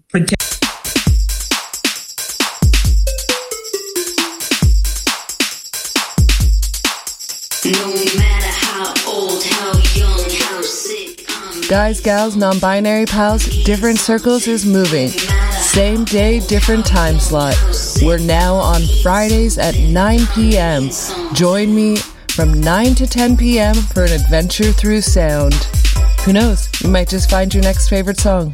Guys, gals, non-binary pals, different circles is moving. Same day, different time slot. We're now on Fridays at 9 p.m. Join me from 9 to 10 p.m. for an adventure through sound. Who knows? You might just find your next favorite song.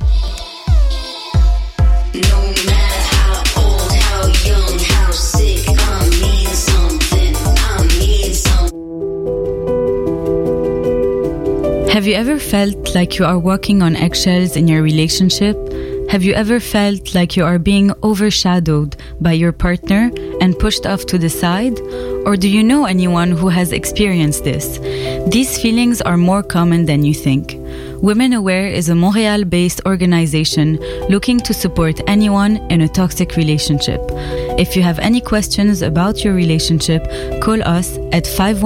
Have you ever felt like you are walking on eggshells in your relationship? Have you ever felt like you are being overshadowed by your partner and pushed off to the side? Or do you know anyone who has experienced this? These feelings are more common than you think. Women Aware is a Montreal-based organization looking to support anyone in a toxic relationship. If you have any questions about your relationship, call us at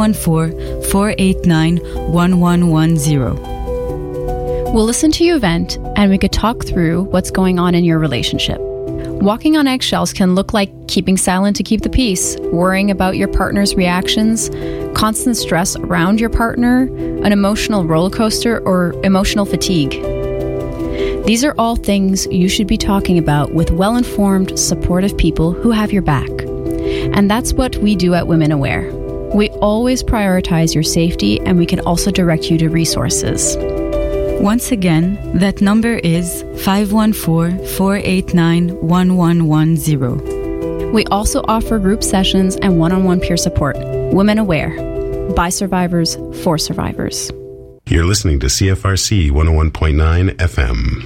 514-489-1110. We'll listen to you vent, and we could talk through what's going on in your relationship. Walking on eggshells can look like keeping silent to keep the peace, worrying about your partner's reactions, constant stress around your partner, an emotional roller coaster, or emotional fatigue. These are all things you should be talking about with well-informed, supportive people who have your back. And that's what we do at Women Aware. We always prioritize your safety, and we can also direct you to resources. Once again, that number is 514-489-1110. We also offer group sessions and one-on-one peer support. Women Aware. By survivors, for survivors. You're listening to CFRC 101.9 FM.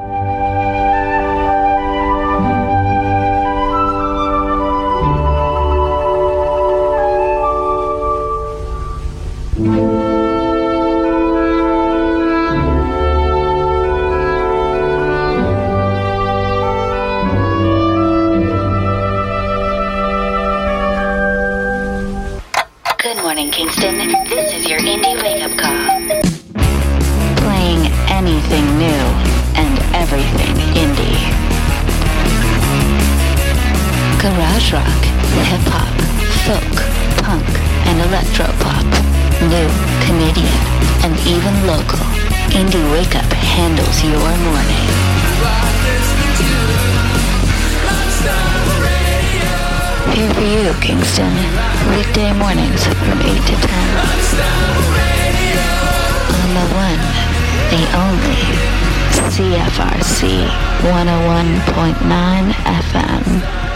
Good morning, Kingston. This is your indie wake-up call. Playing anything new and everything indie. Garage rock, hip-hop, folk, punk, and electro-pop. New, Canadian, and even local. Indie Wake-Up handles your morning. Here for you, Kingston. Weekday mornings from 8 to 10. On the one, the only, CFRC 101.9 FM.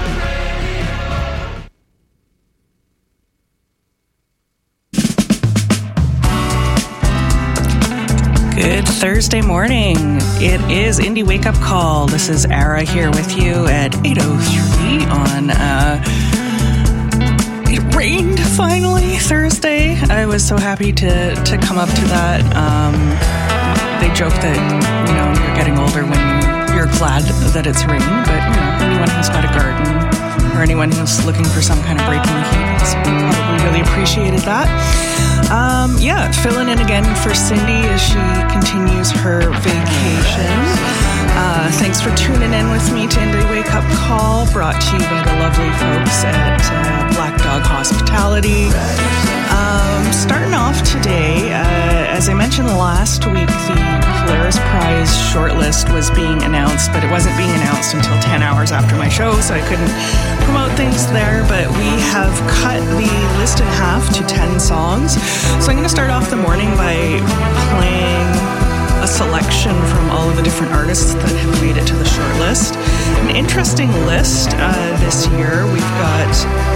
Good Thursday morning. It is Indie Wake Up Call. This is Ara here with you at 8:03 on it rained finally Thursday. I was so happy to come up to that. They joke that, you're getting older when you're glad that it's raining, but anyone who's got a garden or anyone who's looking for some kind of break in the heat has probably really appreciated that. Filling in again for Cindy as she continues her vacation. Thanks for tuning in with me to Indie Wake Up Call, brought to you by the lovely folks at Black Dog Hospitality. Starting off today, as I mentioned last week, the Polaris Prize shortlist was being announced, but it wasn't being announced until 10 hours after my show, so I couldn't promote things there, but we have cut the list in half to 10 songs. So I'm going to start off the morning by playing a selection from all of the different artists that have made it to the shortlist. An interesting list this year. We've got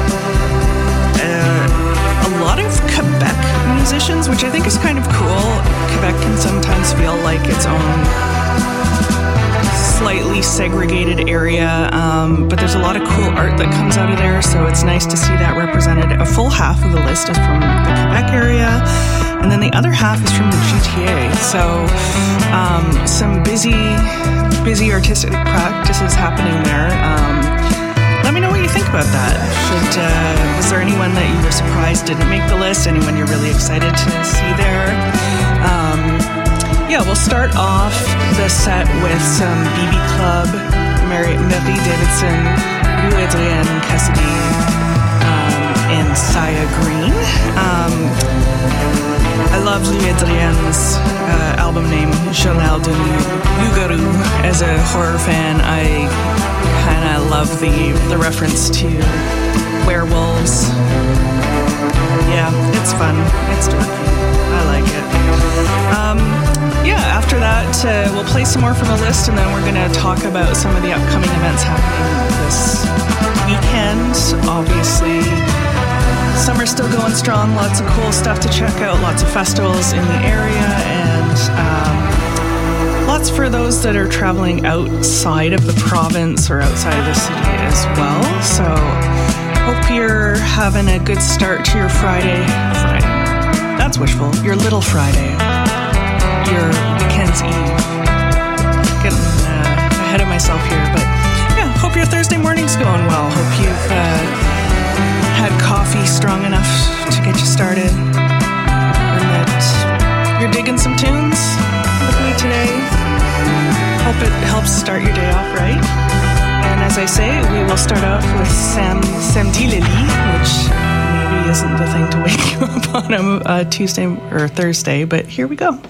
a lot of Quebec musicians, which I think is kind of cool. Quebec can sometimes feel like its own slightly segregated area, but there's a lot of cool art that comes out of there, so it's nice to see that represented. A full half of the list is from the Quebec area, and then the other half is from the GTA. So some busy artistic practices happening there. Let me know what you think about that. Was there anyone that you were surprised didn't make the list? Anyone you're really excited to see there? We'll start off the set with some BB Club Davidson, Lou Adrienne Cassidy, and Saya Green. I love Lou Adrienne's album name, Journal de Loup-garou. As a horror fan, I kind of love the reference to werewolves. Yeah, it's fun. It's dorky. I like it. After that, we'll play some more from the list, and then we're going to talk about some of the upcoming events happening this weekend. Obviously, summer's still going strong. Lots of cool stuff to check out. Lots of festivals in the area, and lots for those that are traveling outside of the province or outside of the city as well. So hope you're having a good start to your Friday. That's wishful. Your little Friday. Your weekend's eve. Getting ahead of myself here, but yeah, hope your Thursday morning's going well. Hope you've had coffee strong enough to get you started, and that you're digging some tunes with me today. Hope it helps start your day off right. And as I say, we will start off with Samedi Lily, which maybe isn't the thing to wake you up on a Tuesday or Thursday, but here we go.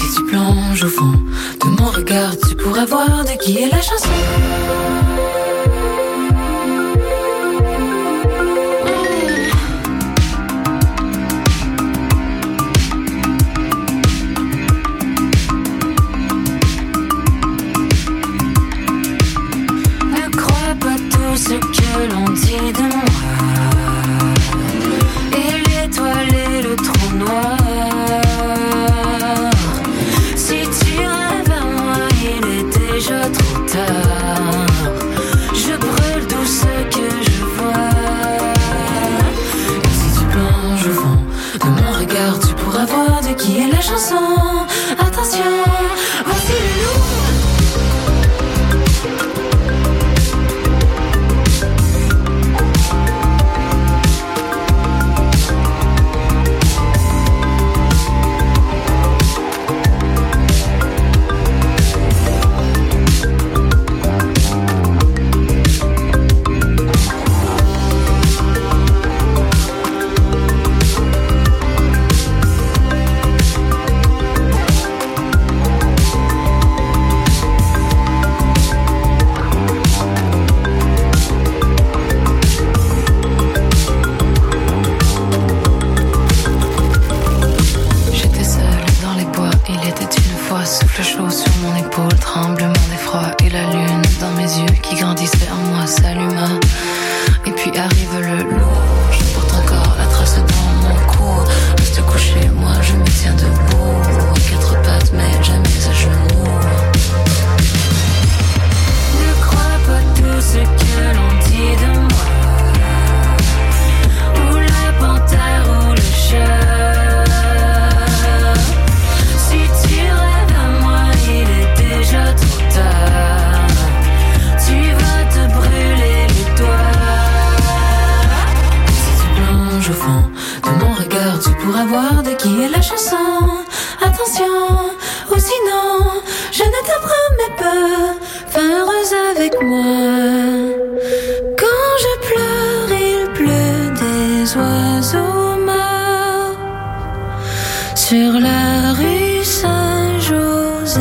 Si tu plonges au fond de mon regard, tu pourras voir de qui est la chanson. Ne crois pas tout ce que l'on dit de moi. Et l'étoile et le trou noir. Déjà trop tard, je brûle tout ce que je vois. Et si tu plonges au fond de mon regard, tu pourras voir de qui est la chanson. Attention, voici le loup. Souffle chaud sur mon épaule, tremblement d'effroi et la lune dans mes yeux qui grandissait en moi s'alluma. Et puis arrive le loup, je porte encore la trace dans mon cou. Reste couché, moi je me tiens debout, à quatre pattes mais jamais à genoux. Ne crois pas tout ce que l'on dit de moi, ou la panthère ou le chat. Déjà trop tard, tu vas te brûler les doigts. Si tu plonges au fond de mon regard, tu pourras voir de qui est la chanson. Attention, ou sinon, je ne te promets pas fin heureuse avec moi. Quand je pleure, il pleut des oiseaux morts sur la rue Saint-Joseph.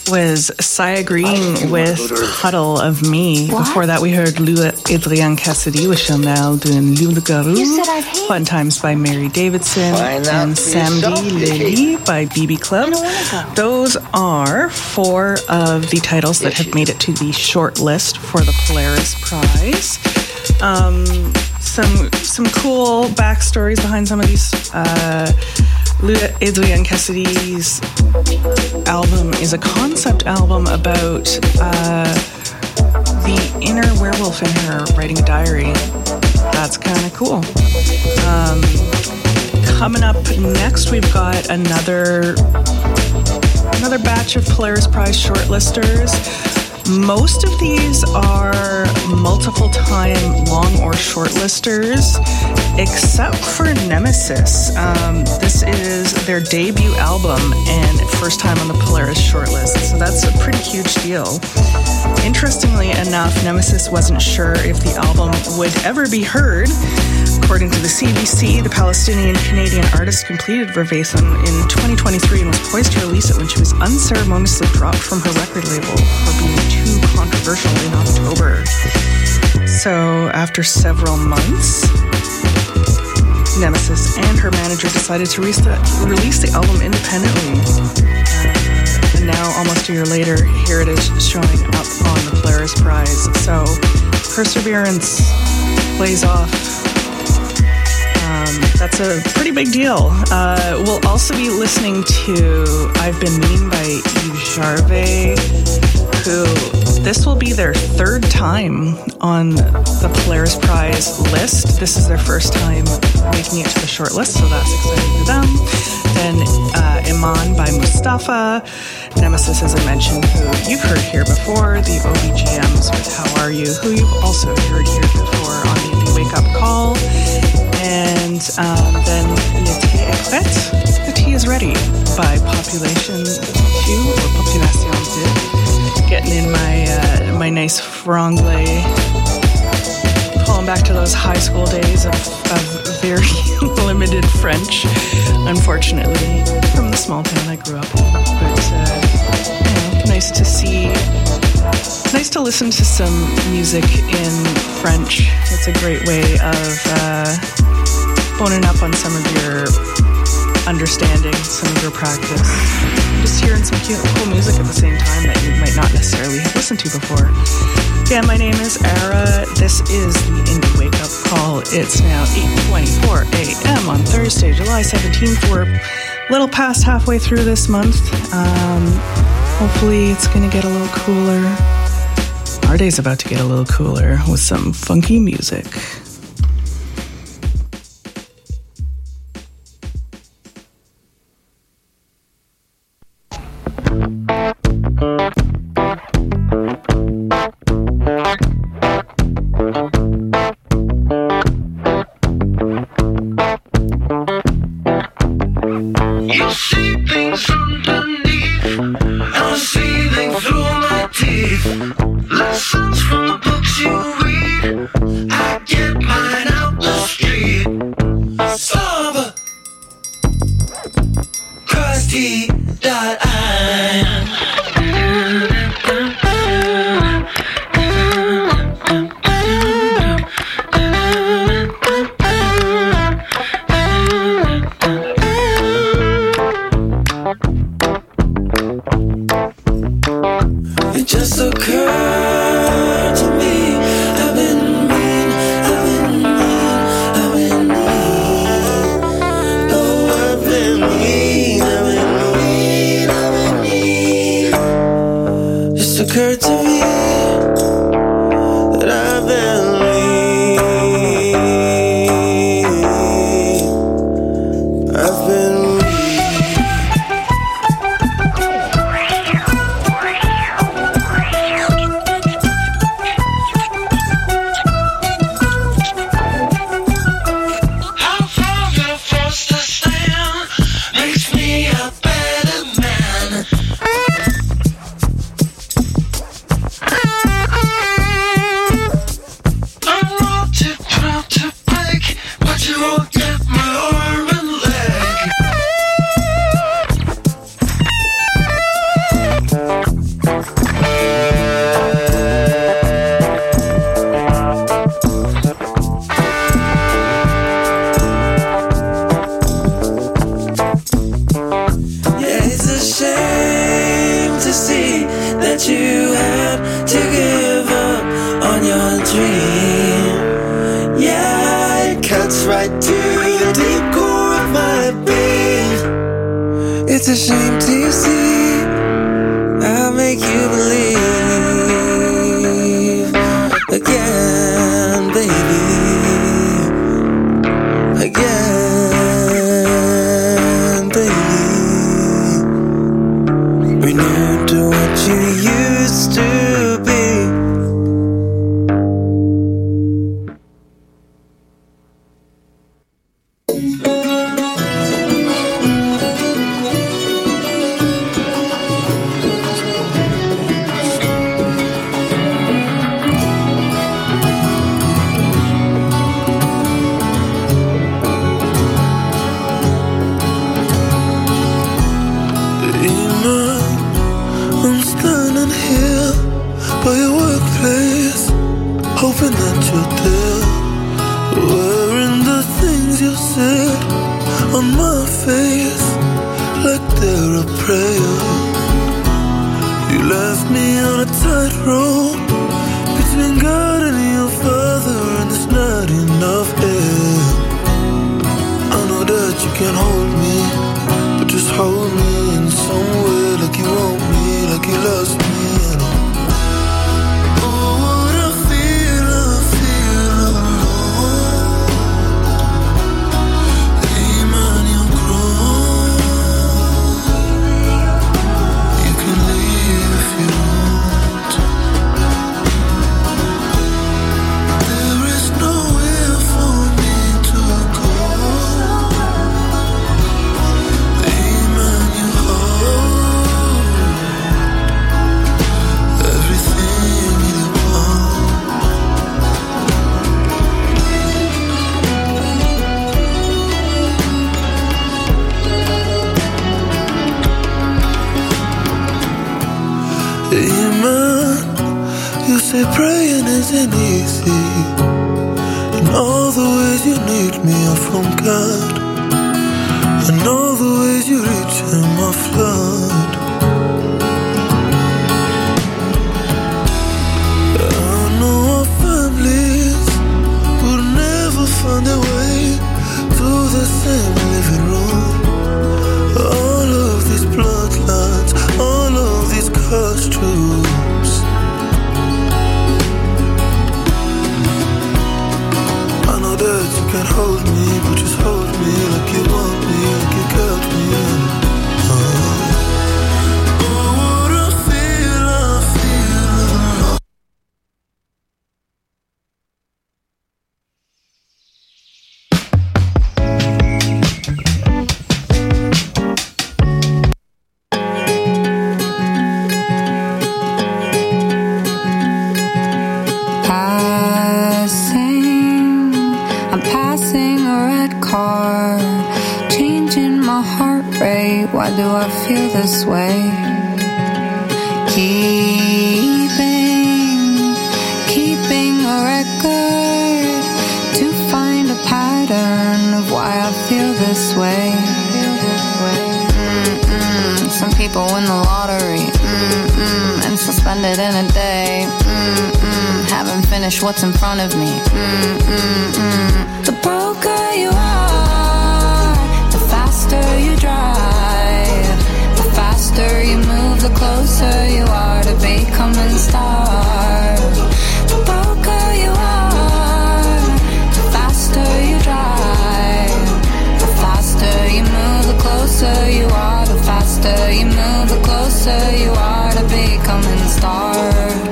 was Saya Green with Puddle of Me. What? Before that, we heard Adrian Cassidy with Chanel doing Loup-Garou. Fun Times by Mary Davidson. And Samedi Lily by BB Club. Those are 4 of the titles that have made it to the short list for the Polaris Prize. Some cool backstories behind some of these. Adrian Cassidy's album is a concept album about the inner werewolf in her writing a diary. That's kind of cool. Coming up next, we've got another batch of Polaris Prize shortlisters. Most of these are multiple-time long or shortlisters, except for Nemesis. This is their debut album and first time on the Polaris shortlist, so that's a pretty huge deal. Interestingly enough, Nemesis wasn't sure if the album would ever be heard. According to the CBC, the Palestinian-Canadian artist completed Vervathon in 2023 and was poised to release it when she was unceremoniously dropped from her record label for being too controversial in October. So, after several months, Nemesis and her manager decided to release the album independently. And now, almost a year later, here it is showing up on the Polaris Prize. So, Perseverance plays off. That's a pretty big deal. We'll also be listening to I've Been Mean by Yves Jarvet, who this will be their 3rd time on the Polaris Prize list. This is their first time making it to the short list, so that's exciting for them. Then Iman by Mustafa, Nemesis, as I mentioned, who you've heard here before, the OBGMs with How Are You, who you've also heard here before on the Indie Wake Up Call. And then L'été est prête, The Tea is Ready by Population 2 or Population 2. Getting in my nice franglais, calling back to those high school days of very limited French, unfortunately, from the small town I grew up in. But nice to listen to some music in French. It's a great way of boning up on some of your understanding, some of your practice. Just hearing some cool music at the same time that you might not necessarily have listened to before. Yeah, my name is Ara. This is the Indie Wake Up Call. It's now 8:24 a.m. on Thursday, July 17th. We're a little past halfway through this month. Hopefully it's going to get a little cooler. Our day's about to get a little cooler with some funky music. You see things underneath, and I see them through my teeth. Lessons from the books you read, I get mine out the street. Sober, Christ he died. It just occurred to me, I've been mean. Oh, I've been mean. right to the deep core of my being. It's a shame to see I make you believe again, baby, again, baby. Renewed to what you used to be. Hoping that you're there, wearing the things you said on my face like they're a prayer. You left me on a tightrope between God and your father, and there's not enough air. I know that you can't hold me, but just hold me in some way, like you want me, like you lost me. You say praying isn't easy, and all the ways you need me are from God, and all the ways you reach in my flood. I know our families would never find their way to the same living room. All of these bloodlines, all of these costumes. I know that you can't hold me, but just hold me like you want me, like you got me. Oh, what I feel alone. Why do I feel this way? Keeping a record to find a pattern of why I feel this way. Some people win the lottery and suspend it in a day. Haven't finished what's in front of me. The broker you are, the faster you drive, the faster you move, the closer you are to becoming starved. The broker you are, the faster you drive, the faster you move, the closer you are, the faster you move, the closer you are to becoming starved.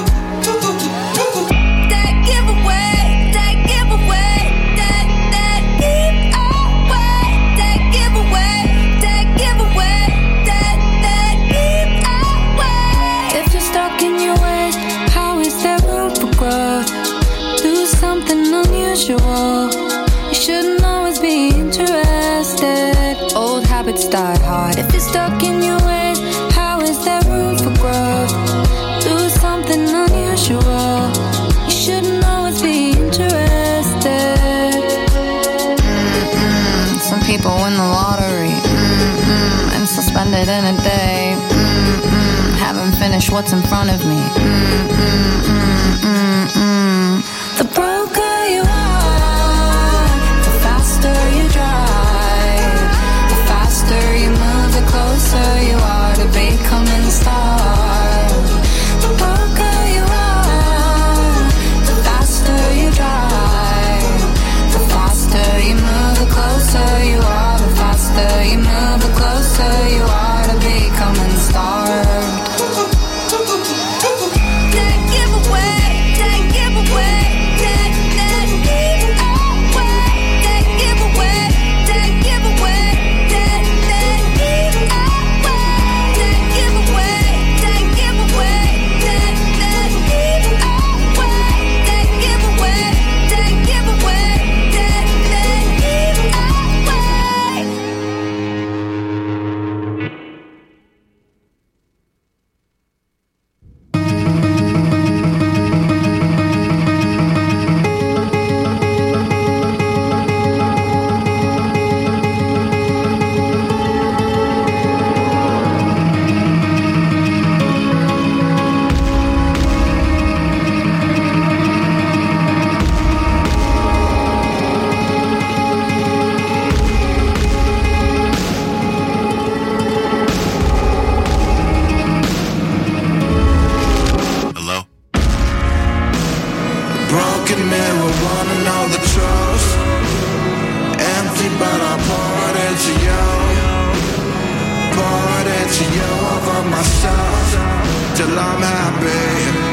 You shouldn't always be interested. Old habits die hard. If you're stuck in your ways, how is there room for growth? Do something unusual. You shouldn't always be interested. Some people win the lottery and suspend it in a day. Haven't finished what's in front of me. The broker you are, the trust. Empty but I poured into you. Poured into you over myself till I'm happy.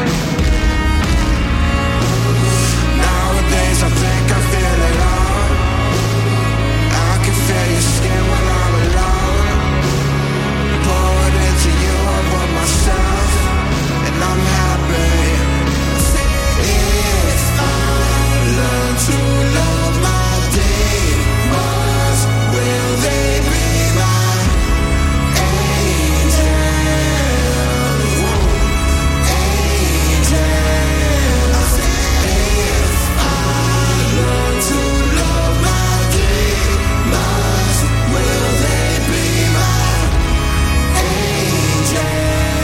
Nowadays I think I feel it all. I can feel your skin when I'm alone. Poured into you over myself and I'm happy. If I learn to love my demons, will they be my angels? Angels. If I learn to love my demons, will they be my angels?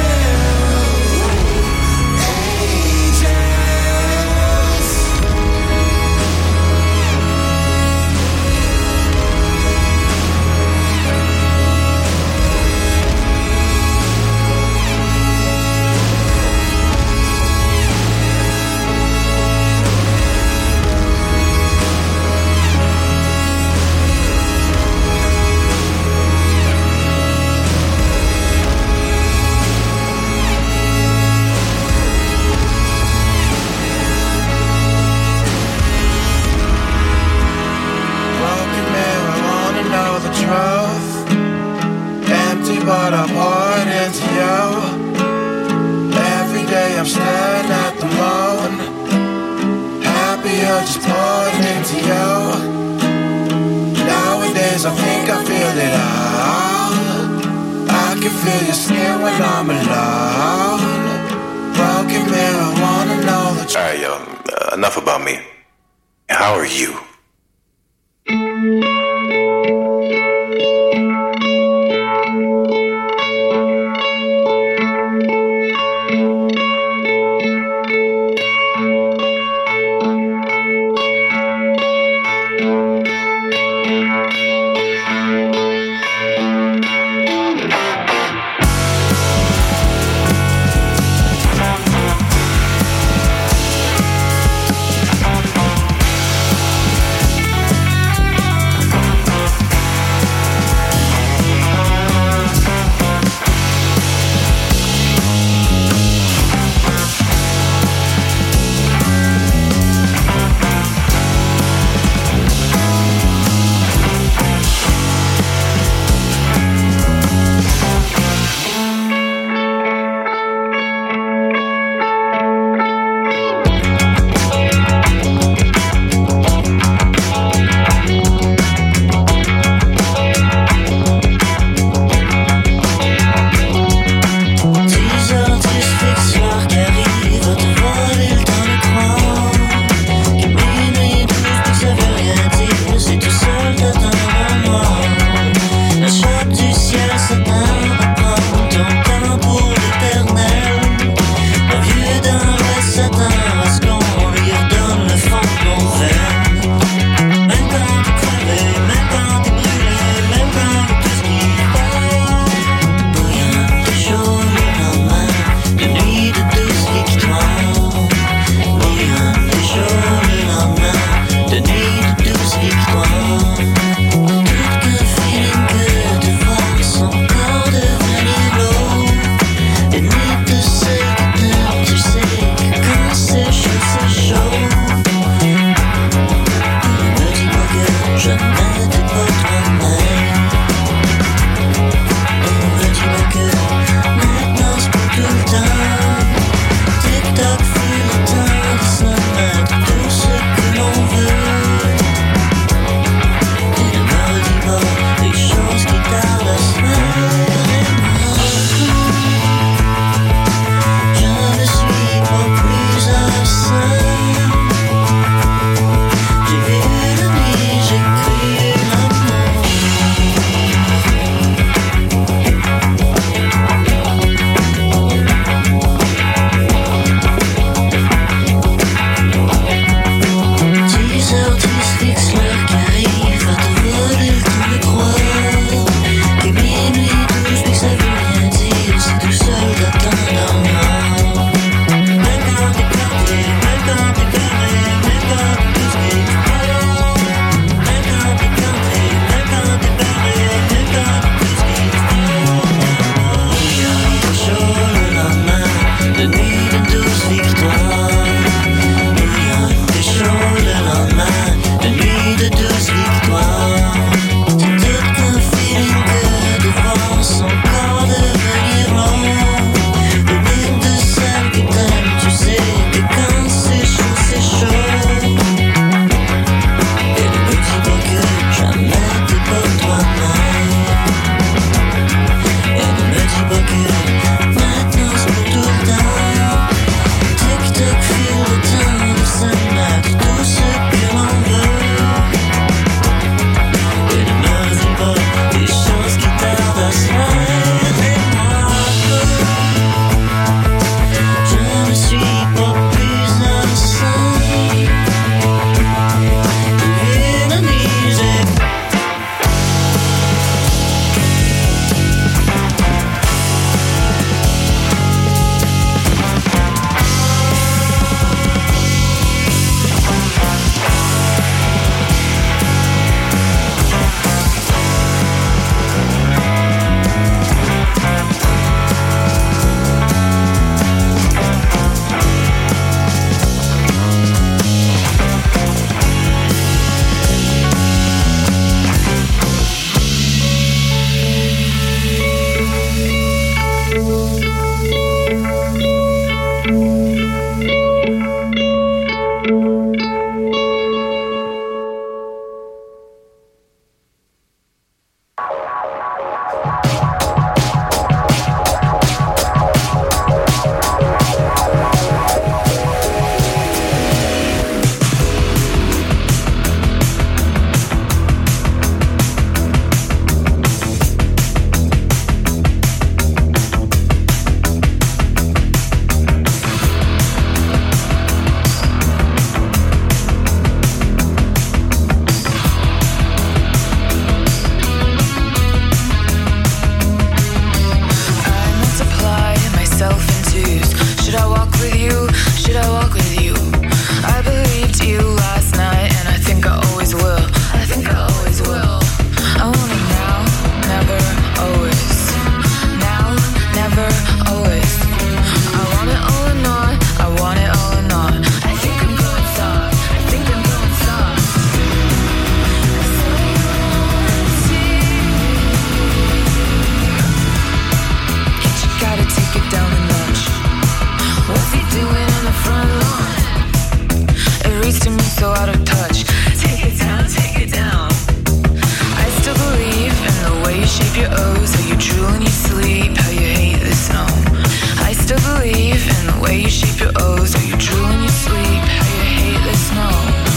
Broken mirror, wanna know the truth. Empty but I'm poured into you. Every day I'm staring at the moon. Happier just poured into you. Nowadays I think I feel it all. I can feel your skin when I'm alone. Broken mirror, wanna know the truth. Alright, yo, enough about me. How are you? memories to me so out of touch. Take it down, take it down. I still believe in the way you shape your O's, how you drool in your sleep, how you hate the snow. I still believe in the way you shape your O's, how you drool in your sleep, how you hate the snow.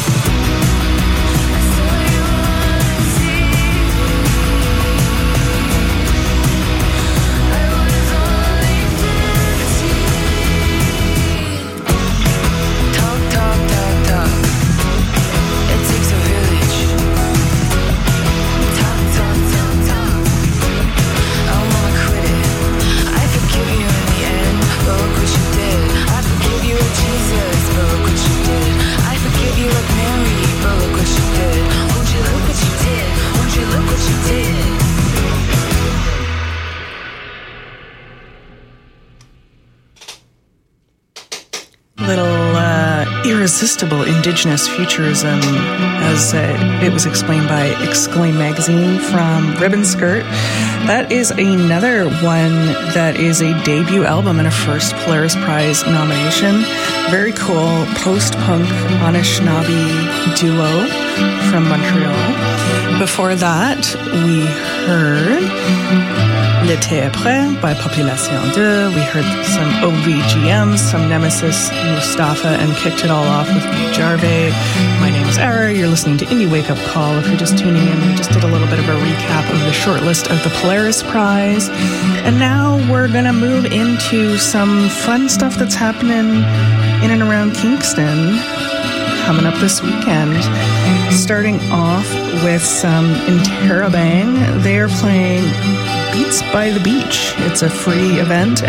Irresistible Indigenous Futurism, as it was explained by Exclaim Magazine from Ribbon Skirt. That is another one that is a debut album and a first Polaris Prize nomination. Very cool post-punk Anishinaabe duo from Montreal. Before that, we heard L'été après by Population 2. We heard some OVGMs, some Nemesis, Mustafa, and kicked it all off with Jarve. My name is Ara. You're listening to Indie Wake Up Call. If you're just tuning in, we just did a little bit of a recap of the shortlist of the Polaris Prize. And now we're going to move into some fun stuff that's happening in and around Kingston coming up this weekend. Starting off with some Interrobang. They are playing Beats by the Beach. It's a free event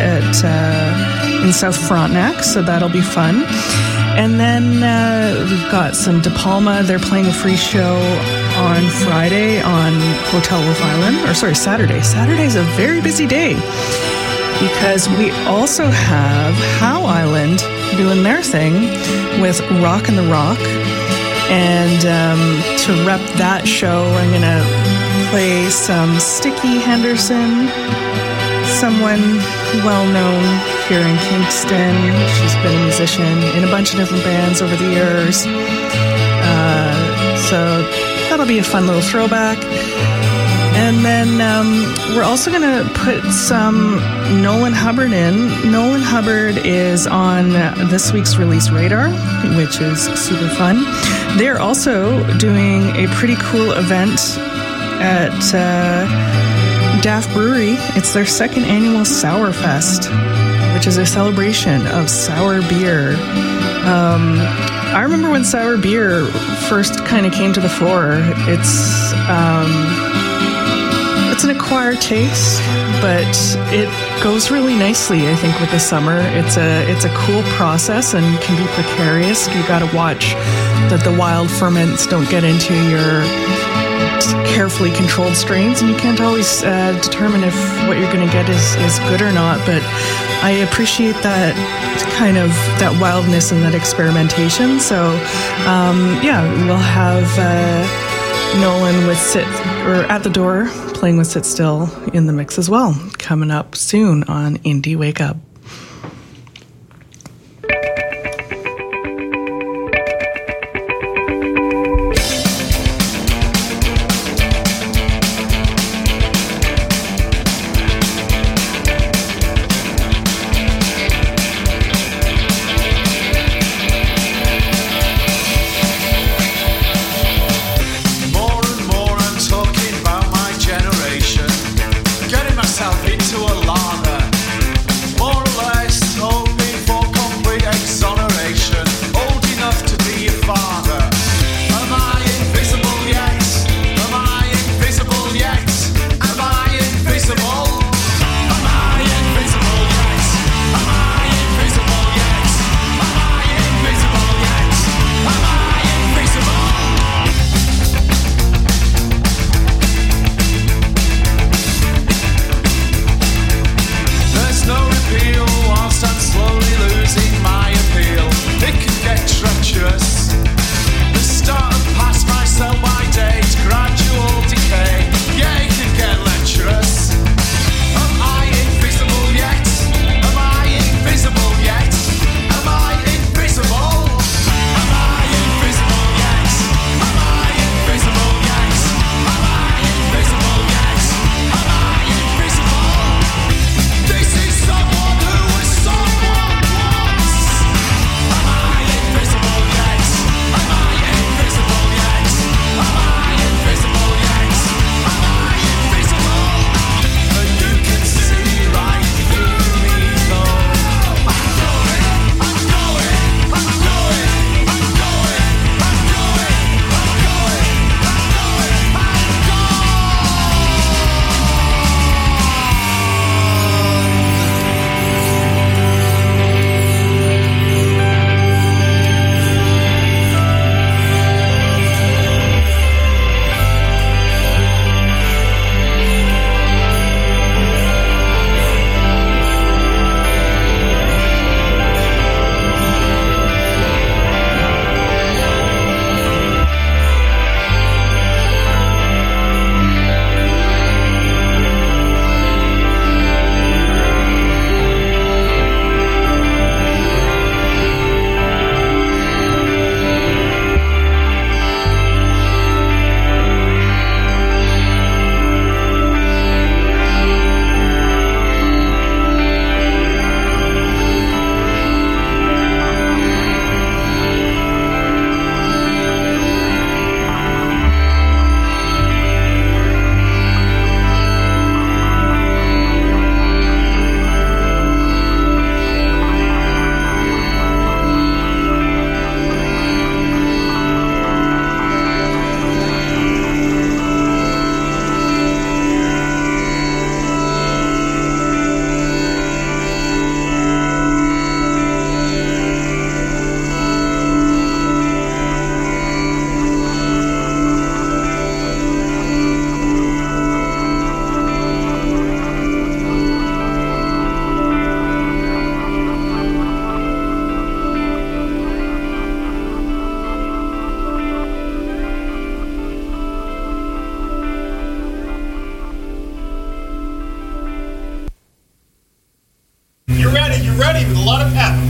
in South Frontenac, so that'll be fun. And then we've got some De Palma. They're playing a free show on Friday on Hotel Wolf Island. Or sorry, Saturday. Saturday's a very busy day because we also have Howe Island doing their thing with Rock and the Rock. And to rep that show, I'm going to play some Sticky Henderson, someone well-known here in Kingston. She's been a musician in a bunch of different bands over the years. So that'll be a fun little throwback. And then we're also going to put some Nolan Hubbard in. Nolan Hubbard is on this week's release radar, which is super fun. They're also doing a pretty cool event at Daft Brewery. It's their second annual Sour Fest, which is a celebration of sour beer. I remember when sour beer first kind of came to the fore. It's an acquired taste, but it goes really nicely, I think, with the summer. It's a cool process and can be precarious. You got to watch that the wild ferments don't get into your carefully controlled strains, and you can't always determine if what you're going to get is good or not. But I appreciate that kind of that wildness and that experimentation. So we'll have Nolan with At the Door playing with Sit Still in the mix as well, coming up soon on Indie Wake Up. Getting myself into a lather. More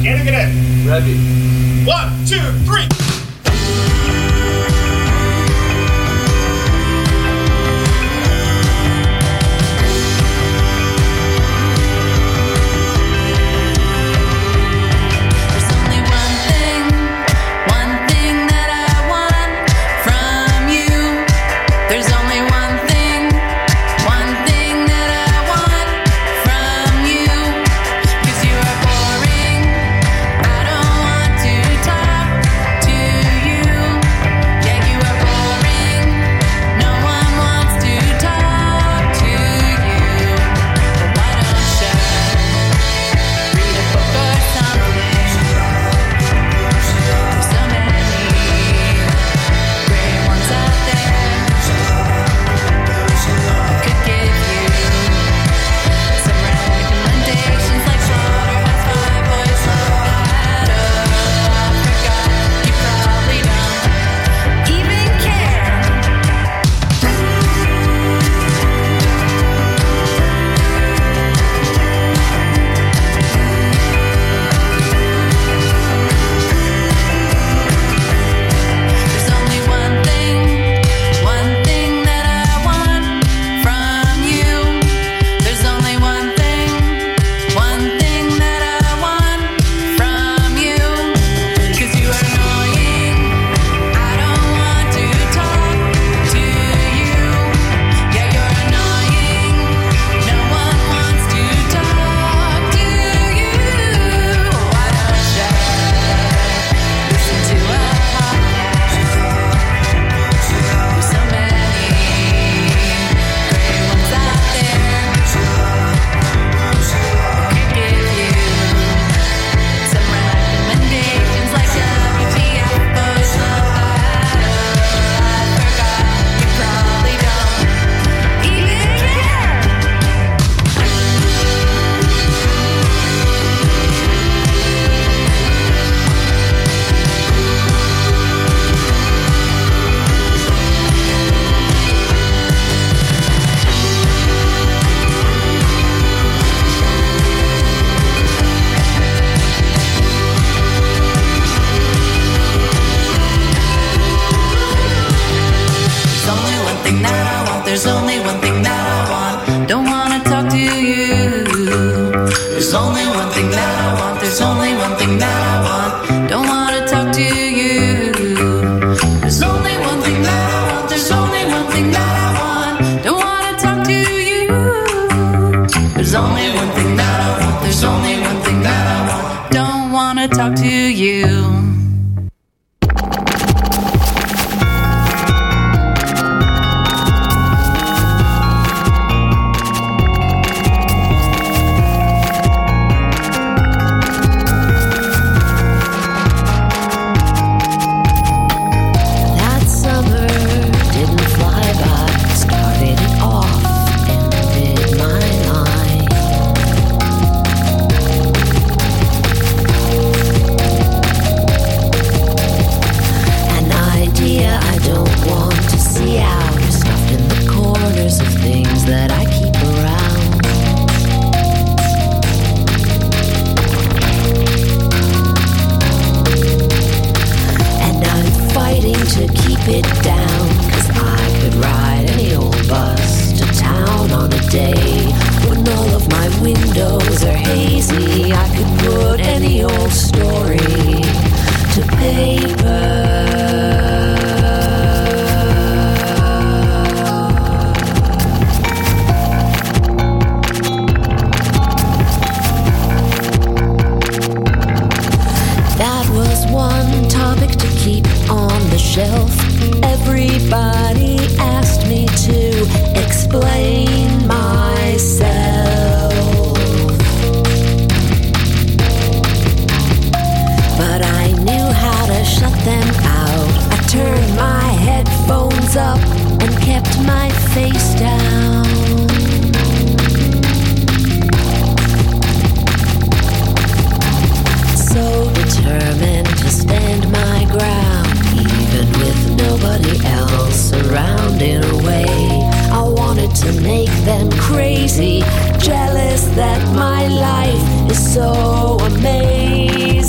Get it. Ready. 1, 2, 3. crazy, jealous that my life is so amazing.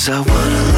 'cause I wanna